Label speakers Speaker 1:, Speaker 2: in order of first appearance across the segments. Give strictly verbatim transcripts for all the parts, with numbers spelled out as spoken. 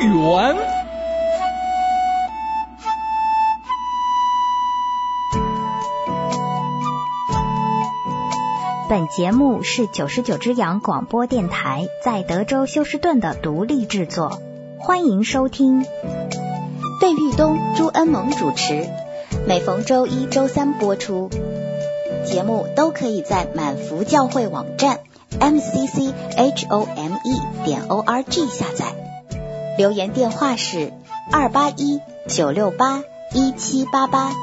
Speaker 1: 园。
Speaker 2: 本节目是九十九只羊广播电台在德州休斯顿的独立制作，欢迎收听。
Speaker 3: 费玉东、朱恩萌主持，每逢周一、周三播出。节目都可以在满福教会网站 m c c h o m e 点 o r g 下载。留言电话是二八一九六八一七八八。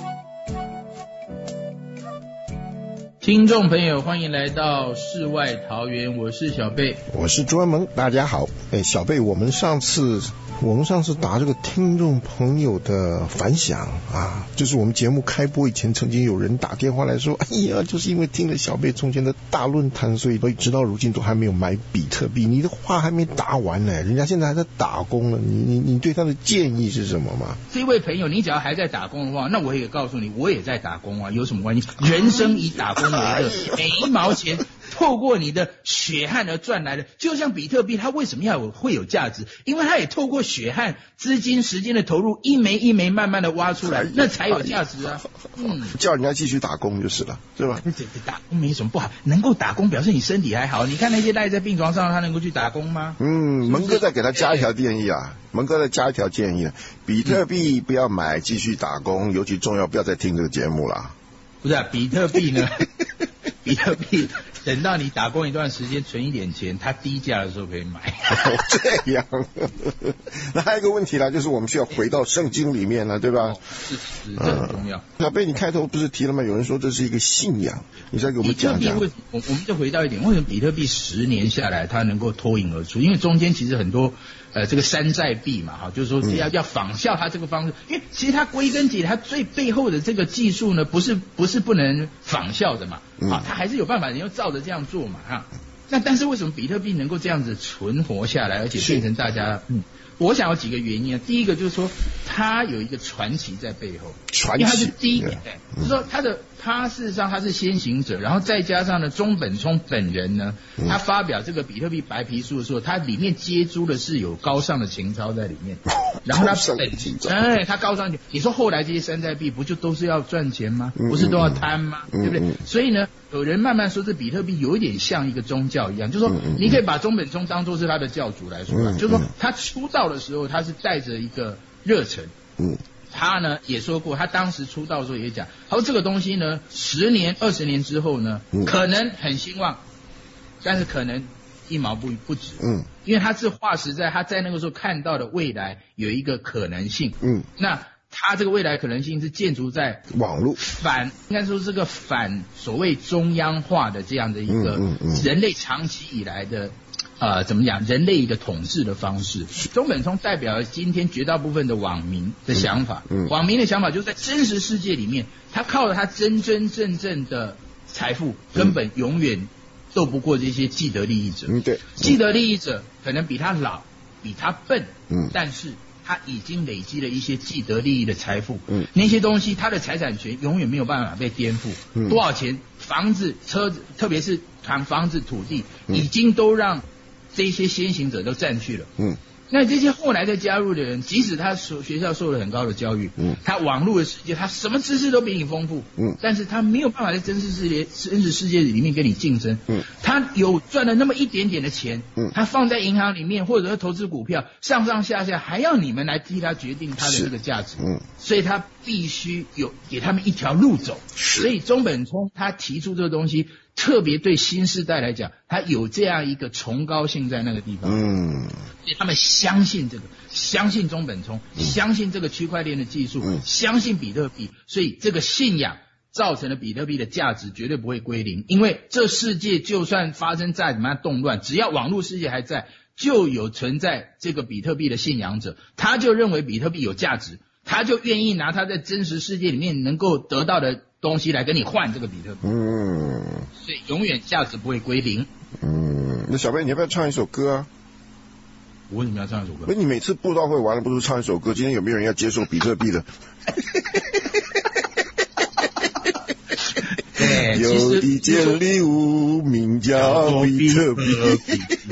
Speaker 4: 听众朋友，欢迎来到世外桃源，我是小贝，
Speaker 5: 我是朱安萌，大家好。哎，小贝，我们上次我们上次答这个听众朋友的反响啊，就是我们节目开播以前，曾经有人打电话来说，哎呀，就是因为听了小贝中间的大论坛，所以直到如今都还没有买比特币。你的话还没答完呢，人家现在还在打工了，你你你对他的建议是什么吗？
Speaker 4: 这位朋友，你只要还在打工的话，那我也告诉你，我也在打工啊，有什么关系？人生以打工为乐，每一毛钱透过你的血汗而赚来的，就像比特币，它为什么要有会有价值？因为它也透过血汗、资金、时间的投入，一枚一枚慢慢的挖出来，那才有价值啊。
Speaker 5: 嗯，叫人家继续打工就是了，对吧？
Speaker 4: 打工没什么不好，能够打工表示你身体还好。你看那些赖在病床上，他能够去打工吗？
Speaker 5: 嗯，蒙哥再给他加一条建议啊，蒙哥再加一条建议啊，比特币不要买，继续打工，尤其重要，不要再听这个节目了。
Speaker 4: 不是啊，比特币呢？比特币等到你打工一段时间存一点钱，它低价的时候可以买。
Speaker 5: 哦，这样。那还有一个问题啦，就是我们需要回到圣经里面了，对吧？
Speaker 4: 哦、是是，这很重要。
Speaker 5: 小贝，你开头不是提了吗？有人说这是一个信仰，你再给我们讲讲。
Speaker 4: 比特币，我我们就回到一点，为什么比特币十年下来它能够脱颖而出？因为中间其实很多呃这个山寨币嘛，哈，就是说要、嗯、要仿效它这个方式，因为其实它归根结底，它最背后的这个技术呢，不是不是不能仿效的嘛，嗯、啊，它还是有办法，你要照着这样做嘛，哈。那但是为什么比特币能够这样子存活下来，而且变成大家？嗯，我想有几个原因啊。第一个就是说，它有一个传奇在背后，
Speaker 5: 传奇，
Speaker 4: 因为它是第一点，对，就是说它的它事实上它是先行者，然后再加上呢，中本聪本人呢，他发表这个比特币白皮书的时候，它里面接触的是有高尚的情操在里面，然后他本哎，他高尚，你说后来这些山寨币不就都是要赚钱吗？不是都要贪吗？对不对？所以呢，有人慢慢说这比特币有一点像一个宗教一样，就是说你可以把中本聪当作是他的教主来说，就是说他出道的时候他是带着一个热忱，嗯。他呢也说过，他当时出道的时候也讲，他说这个东西呢，十年、二十年之后呢，嗯、可能很兴旺，但是可能一毛不不止，嗯，因为他是划实在，他在那个时候看到的未来有一个可能性，嗯，那他这个未来可能性是建筑在
Speaker 5: 网络
Speaker 4: 反，应该说这个反所谓中央化的这样的一个人类长期以来的。呃，怎么讲？人类一个统治的方式，中本聪代表了今天绝大部分的网民的想法。嗯嗯、网民的想法就是在真实世界里面，他靠着他真真正正的财富，根本永远斗不过这些既得利益者。嗯，对，既得利益者可能比他老，比他笨，嗯，但是他已经累积了一些既得利益的财富。嗯，那些东西他的财产权永远没有办法被颠覆。嗯，多少钱？房子、车子，特别是房房子、土地，已经都让这些先行者都占去了，嗯，那这些后来再加入的人，即使他受学校受了很高的教育，嗯，他网络的世界，他什么知识都比你丰富，嗯，但是他没有办法在真实世界、真实世界里面跟你竞争，嗯，他有赚了那么一点点的钱，嗯，他放在银行里面或者是投资股票，上上下下还要你们来替他决定他的这个价值，嗯，所以他必须有给他们一条路走，所以中本聪他提出这个东西。特别对新世代来讲，他有这样一个崇高性在那个地方，嗯，所以他们相信这个，相信中本聪，嗯、相信这个区块链的技术，嗯、相信比特币，所以这个信仰造成了比特币的价值绝对不会归零，因为这世界就算发生再怎么样动乱，只要网络世界还在，就有存在这个比特币的信仰者，他就认为比特币有价值，他就愿意拿他在真实世界里面能够得到的东西来跟你换这个比特币，嗯，所以永远价值不会归零。
Speaker 5: 嗯，那小贝你要不要唱一首歌啊？
Speaker 4: 我为什么要唱一首歌？
Speaker 5: 那你每次布道会完了不是唱一首歌？今天有没有人要接受比特币的？
Speaker 4: 对，
Speaker 5: 有一件礼物名叫比特币。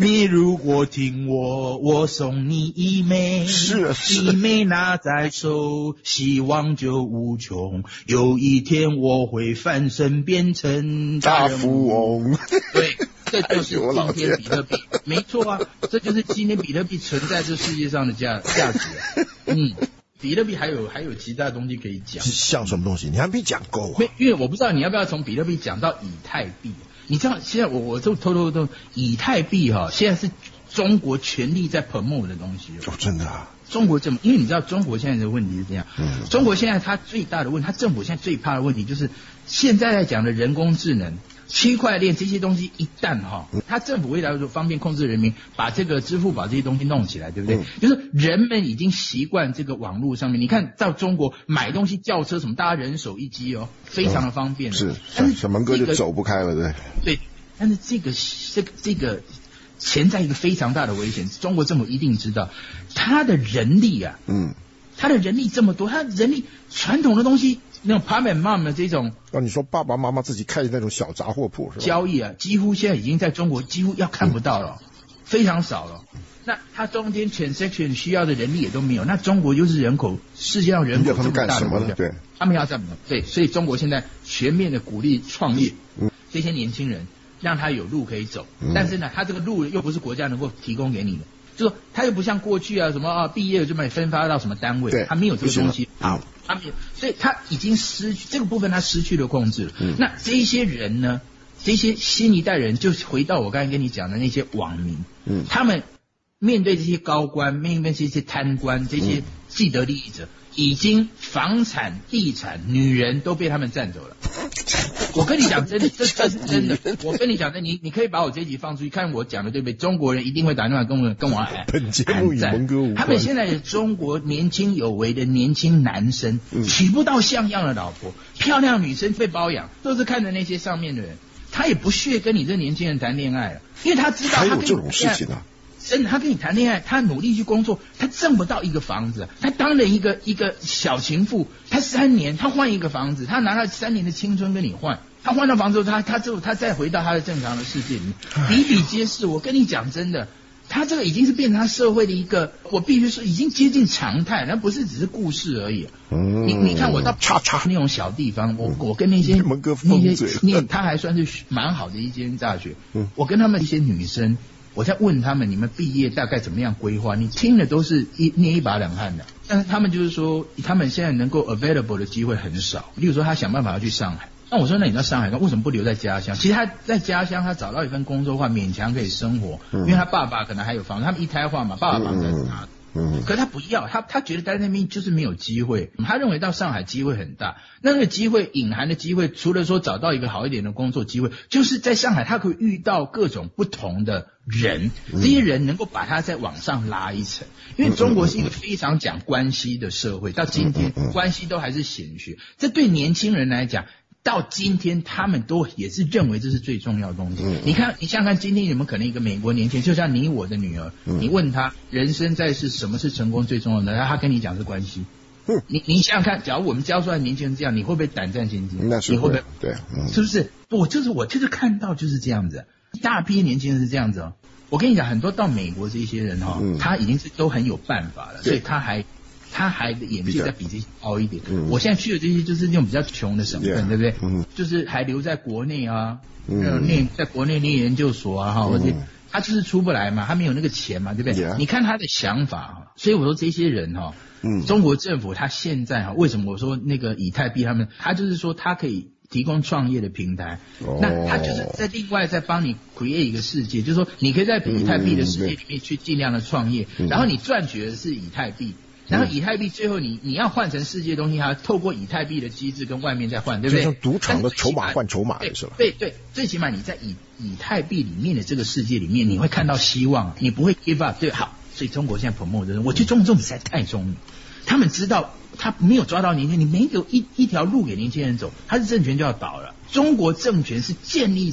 Speaker 4: 你如果听我，我送你一枚，
Speaker 5: 是是，
Speaker 4: 一枚拿在手，希望就无穷。有一天我会翻身变成
Speaker 5: 大富翁。
Speaker 4: 对，这就是今天比特币，没错啊，这就是今天比特币存在这世界上的价价值、啊。嗯。比特币还有还有其他东西可以讲，
Speaker 5: 像什么东西？你还没讲够啊！
Speaker 4: 没，因为我不知道你要不要从比特币讲到以太币。你知道现在我我就偷偷偷，以太币哈、哦，现在是中国全力在 promote 的东西
Speaker 5: 哦，真的啊！
Speaker 4: 中国这么，因为你知道中国现在的问题是这样，嗯，中国现在它最大的问题，它政府现在最怕的问题就是现在在讲的人工智能。区块链这些东西一旦哈，它政府为了方便控制人民，把这个支付宝这些东西弄起来，对不对？嗯、就是人们已经习惯这个网络上面，你看到中国买东西、叫车什么，大家人手一机哦，非常的方便。嗯、
Speaker 5: 是，但是小门哥就走不开了，对。
Speaker 4: 对，但是这个这个这个潜在一个非常大的危险，中国政府一定知道，他的人力啊，嗯，他的人力这么多，他人力传统的东西。那种 pop and mom 的这种，
Speaker 5: 哦，你说爸爸妈妈自己开的那种小杂货铺是吧？
Speaker 4: 交易啊，几乎现在已经在中国几乎要看不到了，嗯、非常少了。那它中间 transaction 需要的人力也都没有。那中国又是人口世界上人口这么大的国家，
Speaker 5: 对，
Speaker 4: 他们要干什么？对，所以中国现在全面的鼓励创业，嗯，这些年轻人让他有路可以走，嗯、但是呢，他这个路又不是国家能够提供给你的。就说他又不像过去啊，什么啊毕业就把你分发到什么单位，他没有这个东西啊，他没有，所以他已经失去这个部分，他失去了控制了。嗯、那这些人呢，这些新一代人就回到我刚才跟你讲的那些网民，嗯，他们面对这些高官，面对这些贪官，这些既得利益者，已经房产、地产、女人都被他们占走了。我跟你讲真的，这这是真的。我跟你讲的，你你可以把我这集放出去，看我讲的对不对？中国人一定会打电话跟我跟我喊。
Speaker 5: 本节目与蒙哥无关。
Speaker 4: 他们现在的中国年轻有为的年轻男生，嗯、娶不到像样的老婆，漂亮女生被包养，都是看着那些上面的人，他也不屑跟你这年轻人谈恋爱了，因为他知道他跟你
Speaker 5: 还有这种事情啊。
Speaker 4: 真的，他跟你谈恋爱，他努力去工作，他挣不到一个房子，他当了一个一个小情妇，他三年他换一个房子，他拿他三年的青春跟你换，他换到房子后，他他之后他再回到他的正常的世界里面，比比皆是。我跟你讲真的，他这个已经是变成他社会的一个，我必须说已经接近常态，那不是只是故事而已。嗯，你你看我到
Speaker 5: 叉叉
Speaker 4: 那种小地方，我我跟那些那些念他还算是蛮好的一间大学，嗯，我跟他们一些女生。我在问他们，你们毕业大概怎么样规划？你听的都是一捏一把冷汗的。但是他们就是说，他们现在能够 available 的机会很少。例如说，他想办法要去上海。那我说，那你到上海，为什么不留在家乡？其实他在家乡，他找到一份工作的话，勉强可以生活，因为他爸爸可能还有房子，他们一胎化嘛，爸爸房子还是他的。嗯，可是他不要，他他觉得待在那边就是没有机会，他认为到上海机会很大。那那个机会隐含的机会，除了说找到一个好一点的工作机会，就是在上海他可以遇到各种不同的人，这些人能够把他再往上拉一层。因为中国是一个非常讲关系的社会，到今天关系都还是显学，这对年轻人来讲。到今天，他们都也是认为这是最重要的东西。嗯、你看，你想想看，今天有没有可能一个美国年轻人，就像你我的女儿，嗯、你问他人生在世什么是成功最重要的，他跟你讲是关系。嗯、你你想想看，假如我们教出来的年轻人这样，你会不会胆战心惊？
Speaker 5: 那是
Speaker 4: 你会不会？
Speaker 5: 对，嗯、
Speaker 4: 是不是？我就是我就是看到就是这样子，一大批年轻人是这样子哦。我跟你讲，很多到美国这些人哈、哦，嗯、他已经是都很有办法了，所以他还。他还眼界再比这些高一点。嗯、我现在去的这些就是那种比较穷的省份， yeah, 对不对？嗯、就是还留在国内啊，嗯、念在国内念研究所啊，哈、嗯，或者他就是出不来嘛，他没有那个钱嘛，对不对？ Yeah. 你看他的想法，所以我说这些人哈，嗯，中国政府他现在哈，为什么我说那个以太币他们，他就是说他可以提供创业的平台，哦、那他就是在另外再帮你 create 一个世界，就是说你可以在以太币的世界里面去尽量的创业，嗯、然后你赚取的是以太币。然后以太币最后你你要换成世界东西，还要透过以太币的机制跟外面再换，对不对？
Speaker 5: 就像赌场的筹码换筹码的是吧？
Speaker 4: 对对，最起码你在以以太币里面的这个世界里面，你会看到希望，你不会 give up。对，好，所以中国现在 promote 的人，我觉得中国政府实在太聪明，他们知道他没有抓到年轻人，你没有一一条路给年轻人走，他是政权就要倒了。中国政权是建立在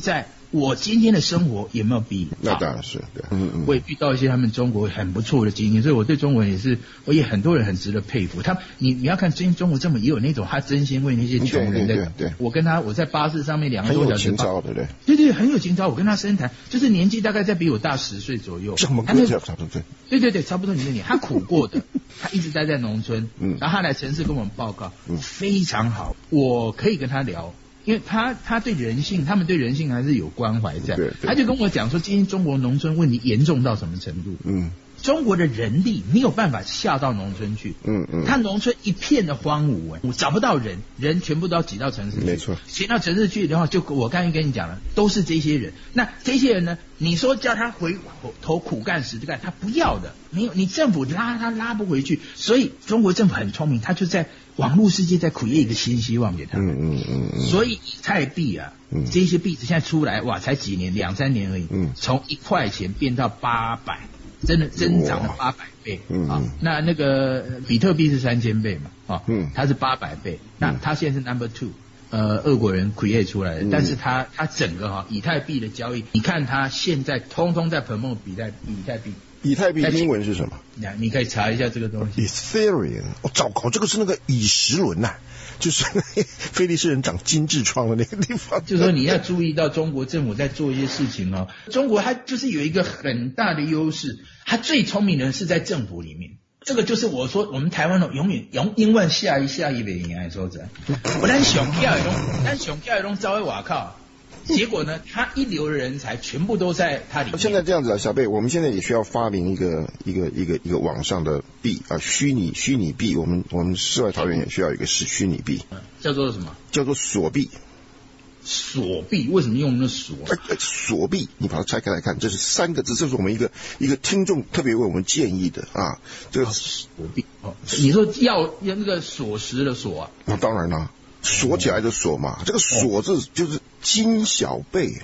Speaker 4: 我今天的生活有没有比
Speaker 5: 那当然是对，嗯嗯，
Speaker 4: 我也遇到一些他们中国很不错的经验，所以我对中国人也是，我也很多人很值得佩服。他你你要看最近中国这么也有那种他真心为那些穷人的，
Speaker 5: 对对对对，
Speaker 4: 我跟他我在巴士上面两个多小时，
Speaker 5: 很有情操，对不对？
Speaker 4: 对对，很有情操。我跟他深谈，就是年纪大概在比我大十岁左右，
Speaker 5: 这么个差不多对，
Speaker 4: 对对对，差不多你那年，他苦过的，他一直待在农村，嗯，然后他来城市跟我们报告，嗯，非常好，我可以跟他聊。因为他他对人性，他们对人性还是有关怀在。对，他就跟我讲说，今天中国农村问题严重到什么程度？嗯，中国的人力没有办法下到农村去。嗯嗯，他农村一片的荒芜，哎，找不到人，人全部都要挤到城市去。
Speaker 5: 没错，
Speaker 4: 挤到城市去的话，就我刚才跟你讲了，都是这些人。那这些人呢？你说叫他回头苦干实干，他不要的。没有，你政府拉他拉不回去。所以中国政府很聪明，他就在网络世界再 create 一个新希望给他们。嗯嗯嗯。所以以太币啊，嗯、这些币现在出来，哇，才几年，两三年而已，嗯，从一块钱变到八百，真的增长了八百倍。嗯啊，那那个比特币是三千倍嘛，啊，嗯，它是八百倍，那它现在是 number two。呃，俄国人 create 出来的，嗯、但是它它整个哈、哦、以太币的交易，你看它现在通通在 promote 比特以太币。
Speaker 5: 以太币英文是什么？
Speaker 4: 那你可以查一下这个东西。
Speaker 5: Ethereum， 哦，糟糕，这个是那个以石轮呐、啊，就是菲利士人长金痔疮的那个地方。
Speaker 4: 就是说你要注意到中国政府在做一些事情哦。中国它就是有一个很大的优势，它最聪明的人是在政府里面。这个就是我说，我们台湾的永远永永远下一下一百年来说着，我咱上票的东，咱上票的东招在瓦靠。结果呢，他一流的人才全部都在他里面。
Speaker 5: 现在这样子啊，小贝，我们现在也需要发明一个一个一个一个网上的币啊，虚拟虚拟币。我们我们世外桃源也需要一个是虚拟币，
Speaker 4: 叫做什么？
Speaker 5: 叫做锁币。
Speaker 4: 锁币为什么用那锁？
Speaker 5: 锁币，你把它拆开来看，这是三个字，这是我们一个一个听众特别为我们建议的啊。这个
Speaker 4: 锁币哦，你说要要那个锁匙的锁啊？
Speaker 5: 那当然啦。锁起来的锁嘛，这个锁字就是金小贝。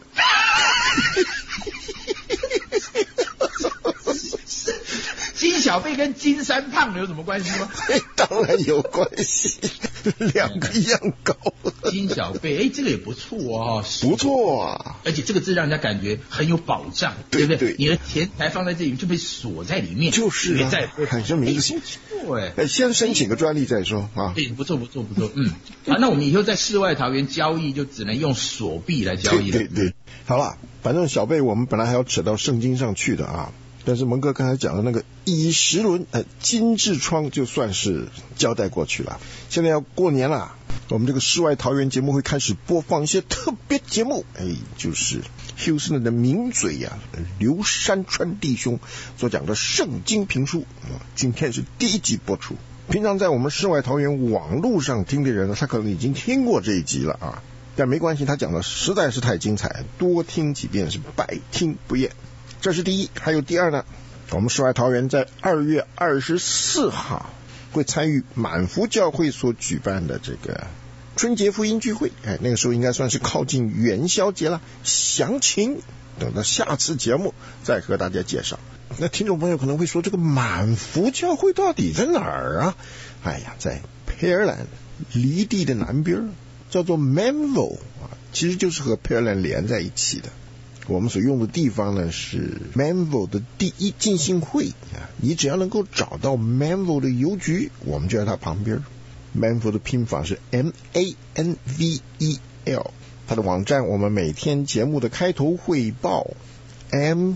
Speaker 4: 金小贝跟金三胖有什么关系吗？
Speaker 5: 当然有关系，两个一样高。
Speaker 4: 金小贝，哎，这个也不错哦，
Speaker 5: 不错啊，
Speaker 4: 而且这个字让人家感觉很有保障，对不对？对，你的钱财放在这里就被锁在里面，
Speaker 5: 就是啊，很这名字，哎，先申请个专利再说啊。
Speaker 4: 对，不错不错不错，嗯，好，那我们以后在世外桃源交易就只能用锁币来交易了。
Speaker 5: 对对对，好了，反正小贝我们本来还要扯到圣经上去的啊。但是蒙哥刚才讲的那个以石轮呃金痔疮就算是交代过去了。现在要过年了，我们这个世外桃源节目会开始播放一些特别节目，哎，就是 Houston 的名嘴呀、啊，刘山川弟兄所讲的圣经评书、嗯、今天是第一集播出。平常在我们世外桃源网络上听的人呢，他可能已经听过这一集了啊，但没关系，他讲的实在是太精彩，多听几遍是百听不厌。这是第一，还有第二呢。我们世外桃源在二月二十四号会参与满福教会所举办的这个春节福音聚会，哎，那个时候应该算是靠近元宵节了。详情等到下次节目再和大家介绍。那听众朋友可能会说，这个满福教会到底在哪儿啊？哎呀，在佩尔兰离地的南边，叫做 Manville 啊，其实就是和佩尔兰连在一起的。我们所用的地方呢是 Manville 的第一浸信会啊，你只要能够找到 Manville 的邮局，我们就在它旁边。Manville 的拼法是 M A N V E L， 它的网站我们每天节目的开头汇报 M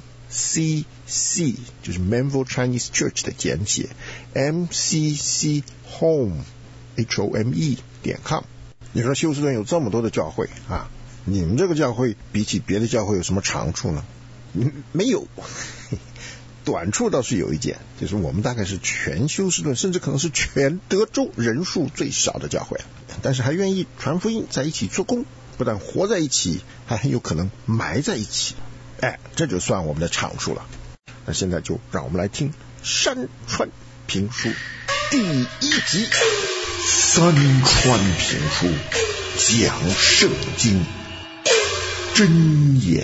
Speaker 5: C C 就是 Manville Chinese Church 的简写 M C C Home H O M E 点 com。 你说休斯顿有这么多的教会啊，你们这个教会比起别的教会有什么长处呢？没有。短处倒是有一件，就是我们大概是全休斯顿甚至可能是全德州人数最少的教会，但是还愿意传福音，在一起做工，不但活在一起，还很有可能埋在一起。哎，这就算我们的长处了。那现在就让我们来听山川评书第一集。山川评书讲圣经真言。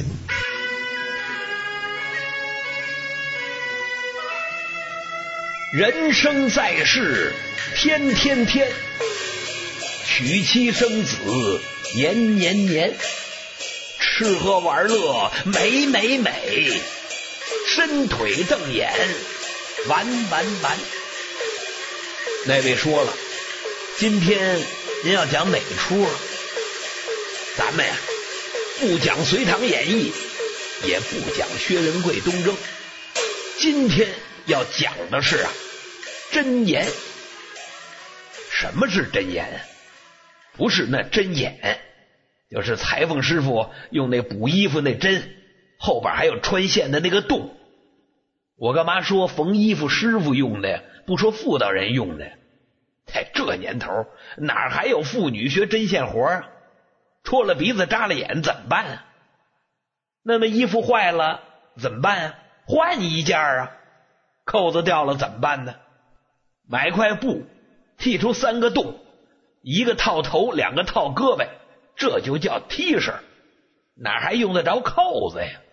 Speaker 1: 人生在世，天天天，娶妻生子，年年年， 吃喝玩乐美美美，伸腿瞪眼玩玩玩。那位说了，今天您要讲哪出啊？咱们呀不讲隋唐演义，也不讲薛仁贵东征，今天要讲的是啊针眼。什么是针眼？不是那针眼，就是裁缝师傅用那补衣服那针后边还有穿线的那个洞。我干嘛说缝衣服师傅用的呀，不说妇道人用的呀？哎，这年头哪还有妇女学针线活啊？戳了鼻子扎了眼怎么办啊？那么衣服坏了怎么办啊？换一件啊。扣子掉了怎么办呢？买块布剃出三个洞，一个套头，两个套胳膊，这就叫踢式，哪还用得着扣子呀？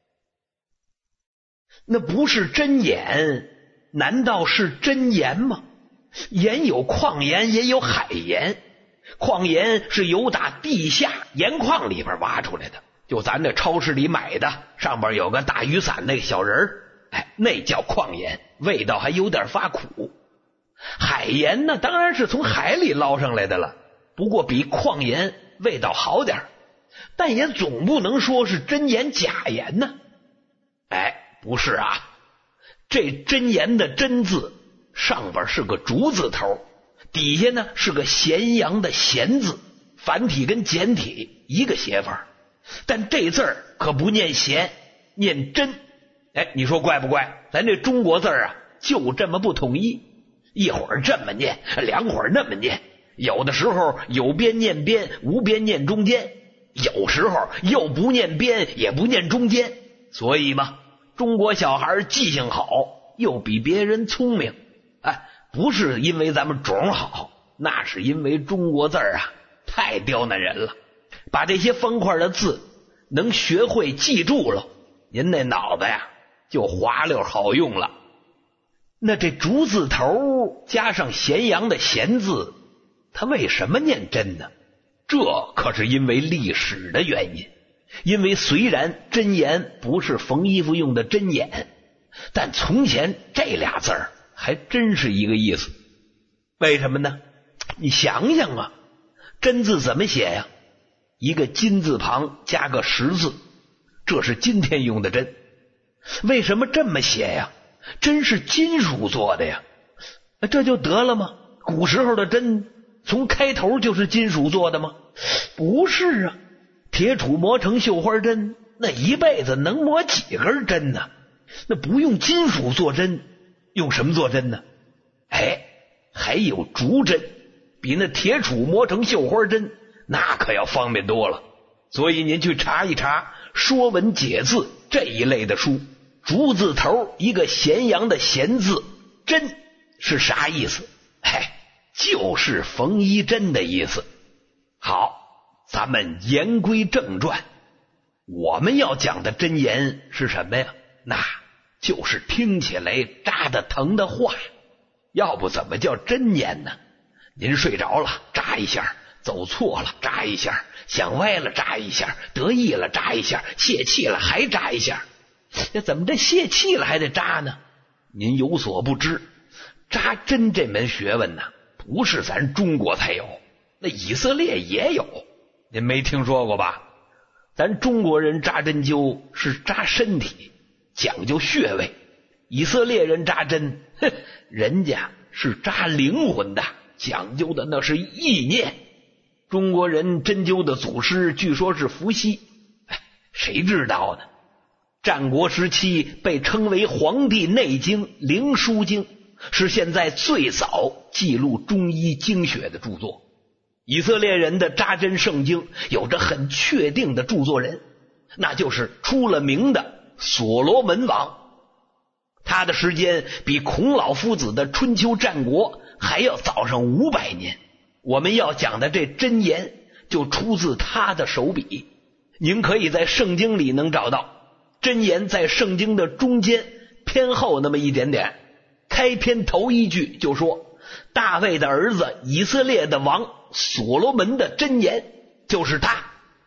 Speaker 1: 那不是针眼，难道是针盐吗？盐有矿盐也有海盐，矿盐是由打地下盐矿里边挖出来的，就咱这超市里买的，上边有个大雨伞那个小人儿，哎，那叫矿盐，味道还有点发苦。海盐呢，当然是从海里捞上来的了，不过比矿盐味道好点，但也总不能说是真盐假盐呢。哎，不是啊，这真盐的真字上边是个竹字头，底下呢是个咸阳的咸字，繁体跟简体一个写法，但这字儿可不念咸，念真。哎，你说怪不怪？咱这中国字啊就这么不统一，一会儿这么念，两会儿那么念，有的时候有边念边，无边念中间，有时候又不念边也不念中间。所以嘛，中国小孩记性好，又比别人聪明。哎，不是因为咱们种好，那是因为中国字啊太刁难人了。把这些方块的字能学会记住了，您那脑子呀就滑溜好用了。那这竹字头加上咸阳的咸字，它为什么念真呢？这可是因为历史的原因。因为虽然针眼不是缝衣服用的针眼，但从前这俩字儿还真是一个意思。为什么呢？你想想啊，针字怎么写呀？一个金字旁加个十字，这是今天用的针。为什么这么写呀？针是金属做的呀，这就得了吗？古时候的针从开头就是金属做的吗？不是啊，铁杵磨成绣花针，那一辈子能磨几根针呢？那不用金属做针，用什么做针呢？哎，还有竹针，比那铁杵磨成绣花针那可要方便多了。所以您去查一查《说文解字》这一类的书，竹字头一个咸阳的咸字，针是啥意思？哎，就是缝衣针的意思。好，咱们言归正传，我们要讲的针言是什么呀？那就是听起来扎得疼的话，要不怎么叫针言呢？您睡着了扎一下，走错了扎一下，想歪了扎一下，得意了扎一下，泄气了还扎一下。这怎么这泄气了还得扎呢？您有所不知，扎针这门学问呢，不是咱中国才有，那以色列也有，您没听说过吧？咱中国人扎针灸是扎身体，讲究穴位；以色列人扎针，哼，人家是扎灵魂的，讲究的那是意念。中国人针灸的祖师据说是伏羲，哎，谁知道呢？战国时期被称为《黄帝内经》《灵枢经》，是现在最早记录中医经学的著作。以色列人的扎针圣经有着很确定的著作人，那就是出了名的所罗门王。他的时间比孔老夫子的春秋战国还要早上五百年。我们要讲的这针言就出自他的手笔，您可以在圣经里能找到。针言在圣经的中间偏后那么一点点，开篇头一句就说大卫的儿子以色列的王所罗门的针言就是他。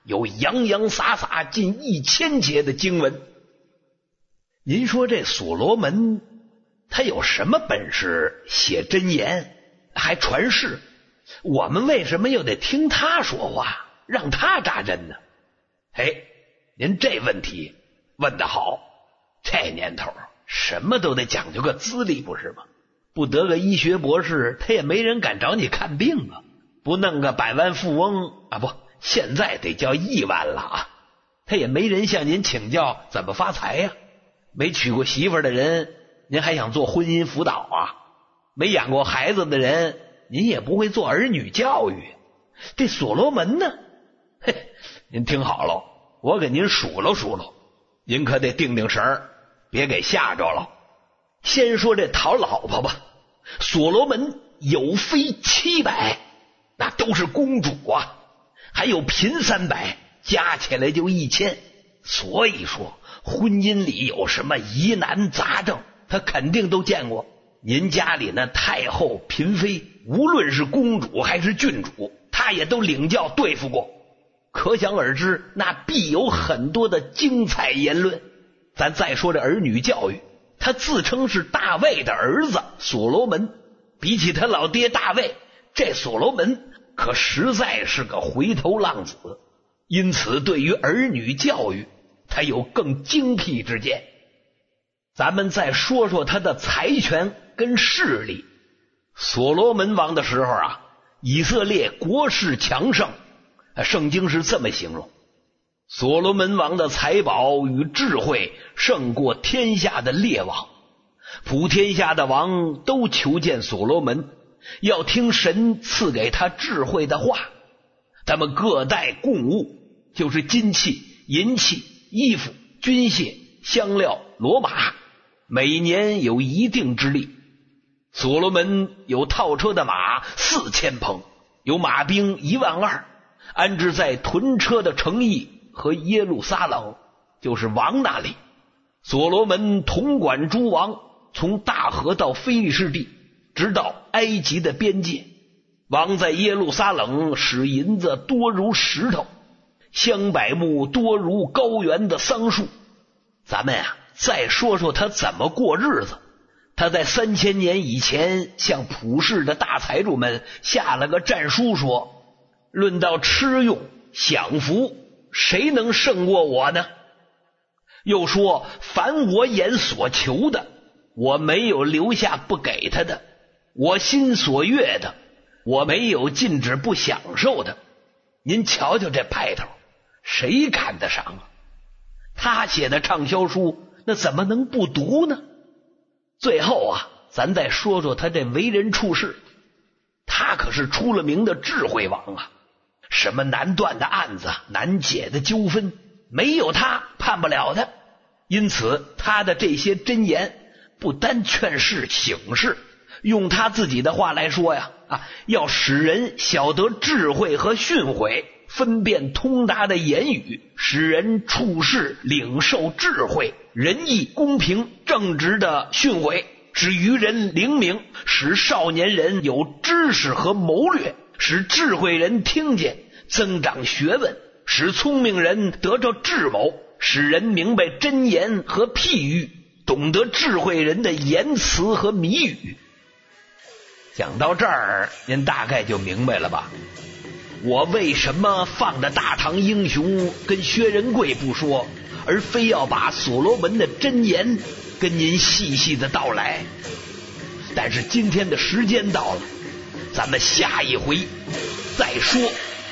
Speaker 1: 有洋洋洒洒近一千节的经文。您说这所罗门他有什么本事写箴言还传世？我们为什么又得听他说话，让他扎针呢？嘿，您这问题问得好，这年头什么都得讲究个资历，不是吗？不得个医学博士，他也没人敢找你看病啊。不弄个百万富翁啊，不，现在得叫亿万了啊，他也没人向您请教怎么发财呀。没娶过媳妇的人，您还想做婚姻辅导啊？没养过孩子的人，您也不会做儿女教育。这所罗门呢，嘿，您听好了，我给您数落数落，您可得定定神儿，别给吓着了。先说这讨老婆吧，所罗门有妃七百，那都是公主啊，还有嫔三百，加起来就一千。所以说婚姻里有什么疑难杂症，他肯定都见过。您家里那太后嫔妃，无论是公主还是郡主，他也都领教对付过，可想而知，那必有很多的精彩言论。咱再说这儿女教育，他自称是大卫的儿子所罗门，比起他老爹大卫，这所罗门可实在是个回头浪子，因此对于儿女教育他有更精辟之见。咱们再说说他的财权跟势力。所罗门王的时候啊，以色列国势强盛，圣经是这么形容：所罗门王的财宝与智慧胜过天下的列王，普天下的王都求见所罗门，要听神赐给他智慧的话。他们各带贡物，就是金器、银器、衣服、军械、香料、骡马，每年有一定之力。所罗门有套车的马四千棚，有马兵一万二，安置在屯车的城邑和耶路撒冷，就是王那里。所罗门统管诸王，从大河到非利士地，直到埃及的边界。王在耶路撒冷使银子多如石头，香柏木多如高原的桑树。咱们啊，再说说他怎么过日子。他在三千年以前向普世的大财主们下了个战书，说论到吃用享福，谁能胜过我呢？又说凡我眼所求的，我没有留下不给他的，我心所悦的，我没有禁止不享受的。您瞧瞧这派头，谁赶得上啊？他写的畅销书，那怎么能不读呢？最后啊，咱再说说他这为人处事。他可是出了名的智慧王啊，什么难断的案子、难解的纠纷，没有他判不了的。因此他的这些箴言不单劝世醒世，用他自己的话来说呀，啊，要使人晓得智慧和训诲，分辨通达的言语，使人处事领受智慧、仁义、公平、正直的训诲，使愚人灵明，使少年人有知识和谋略，使智慧人听见，增长学问，使聪明人得着智谋，使人明白真言和譬喻，懂得智慧人的言辞和谜语。讲到这儿，您大概就明白了吧？我为什么放着大唐英雄跟薛仁贵不说，而非要把所罗门的箴言跟您细细的道来？但是今天的时间到了，咱们下一回再说。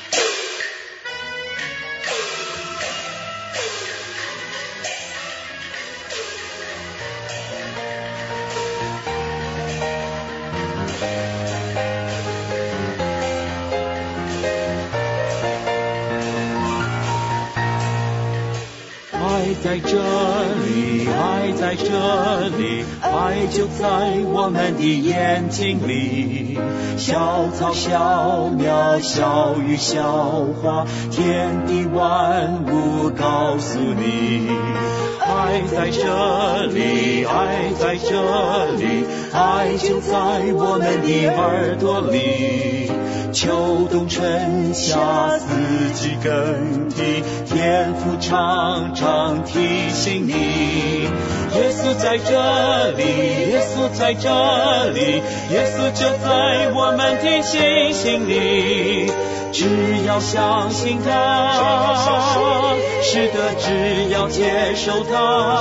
Speaker 6: 在这里，爱在这里，爱就在我们的眼睛里。小草、小鸟、小鱼、小花，天地万物告诉你。爱在这里，爱在这里，爱就在我们的耳朵里。 秋冬春夏四季更替，天父常常提醒你，耶稣在这里，耶稣在这里，耶稣就在我们的心心里，只要相信他，是的，只要接受他，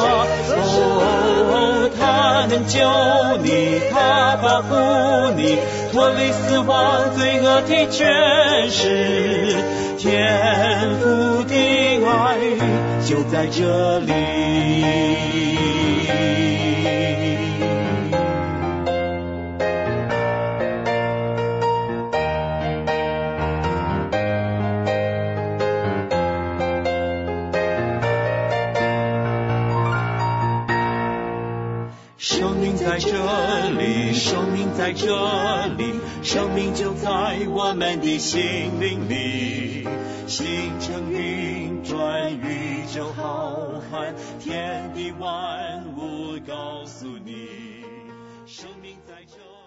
Speaker 6: 哦，他能救你，他保护你，脱离死亡罪恶的权势，天父的爱就在这里。生命在这里，生命在这里，生命就在我们的心灵里，星辰运转，宇宙浩瀚，天地万物告诉你，生命在这里。